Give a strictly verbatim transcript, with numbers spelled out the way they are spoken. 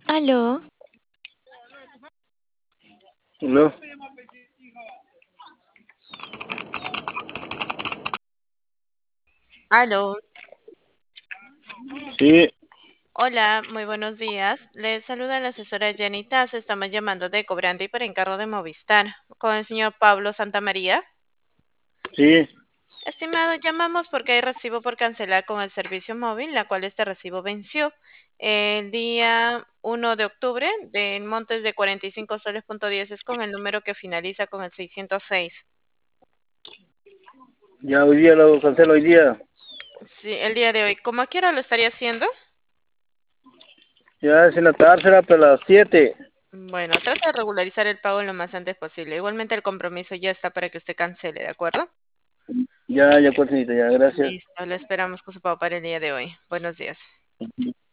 Aló, ¿No? Aló, Sí, hola, muy buenos días. Les saluda la asesora Jenny Taz. Estamos llamando de Cobrandi por encargo de Movistar. Con el señor Pablo Santamaría. sí, Estimado, llamamos porque hay recibo por cancelar con el servicio móvil, la cual este recibo venció el día uno de octubre, del montes de cuarenta y cinco soles punto diez, es con el número que finaliza con el seiscientos seis. ya hoy día lo cancelo hoy día. Sí, el día de hoy. ¿Cómo a qué hora lo estaría haciendo? Ya es en la tarde, será para las siete. Bueno, trata de regularizar el pago lo más antes posible. Igualmente el compromiso ya está para que usted cancele, ¿de acuerdo? Ya, ya, pues, señorita, ya, gracias. Listo, lo esperamos con su pago para el día de hoy. Buenos días.